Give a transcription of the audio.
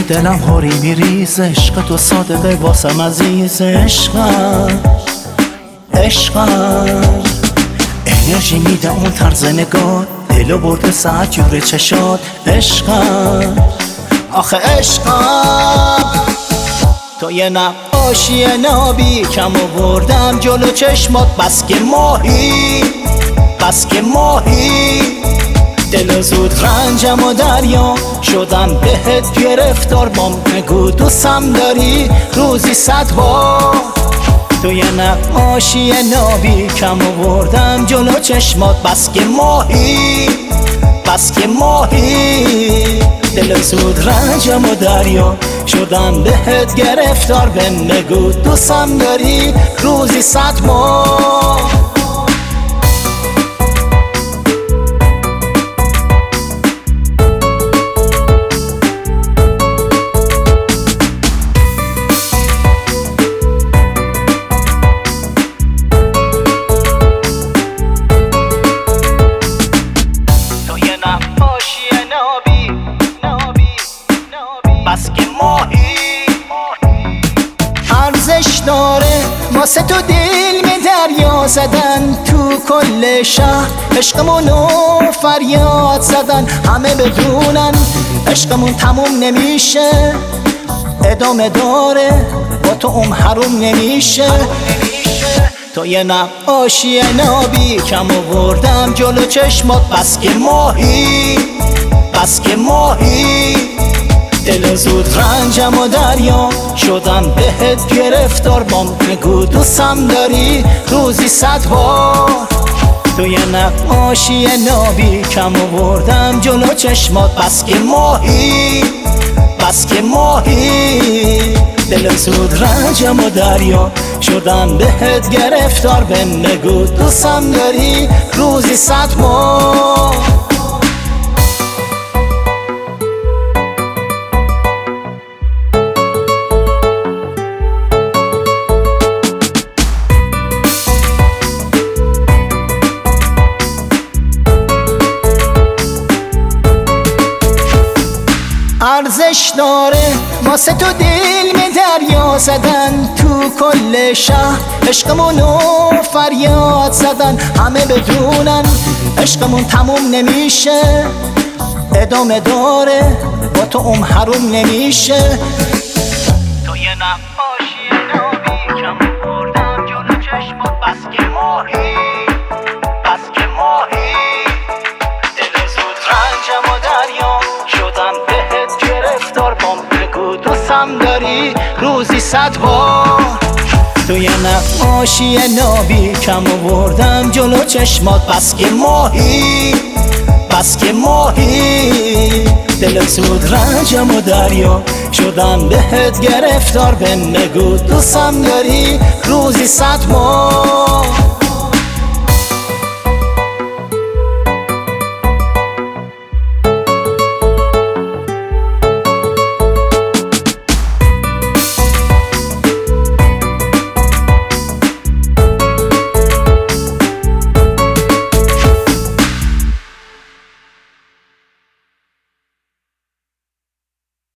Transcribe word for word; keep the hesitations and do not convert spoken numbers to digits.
دلم هاری میریز، عشق تو صادقه واسم عزیز. عشقم عشقم انرژی میده اون طرز نگاه، دلو برده ساعت جور چشات. عشقم آخه عشقم تو یه نقاشی نابی کم آوردم جلو چشمات، بس که ماهی بس که ماهی. دل زود رنجم و دریا شدم بهت گرفتار، بام بگو دوستم داری روزی صد بار. تو یه نقاشی نابی کم آوردم جلو چشمات، بس که ماهی بس که ماهی. دل زود رنجم و دریا شدم بهت گرفتار، بگو دوستم داری روزی صد بار. بس که ماهی ارزش داره واسه تو دل می دریا زدن، تو کل شهر عشقمونو فریاد زدن. همه بدونن عشقمون تموم نمیشه، ادامه داره با تو اون حروم نمیشه. تو یه نقاشی نابی کم آوردم جلو چشمات، بس که ماهی بس که ماهی. دل زود رنجم و دریا شدم بهت گرفتار، بام بگو دوستم داری روزی صد بار. تو یه نقاشی نابی کم آوردم جلو چشمات، بس که ماهی بس که ماهی. دل زود رنجم و دریا شدم بهت گرفتار، بگو دوستم داری روزی صد بار. ارزش داره واسه تو دل می دریا زدن، تو کل شهر عشقمونو فریاد زدن. همه بدونن عشقمون تموم نمیشه، ادامه داره با تو اون حروم نمیشه. تو یه نقاشی نابی کم آوردم جلو چشمات، بس که ماهی بس که ماهی. دل زود رنجم و دریا شدم بهت گرفتار، بام بگو دوستم داری روزی صد بار. تو یه نقاشی نابی کم آوردم جلو چشمات، بس که ماهی بس که ماهی. دل زود رنجم و دریا شدم بهت گرفتار، بگو دوستم داری روزی صد بار.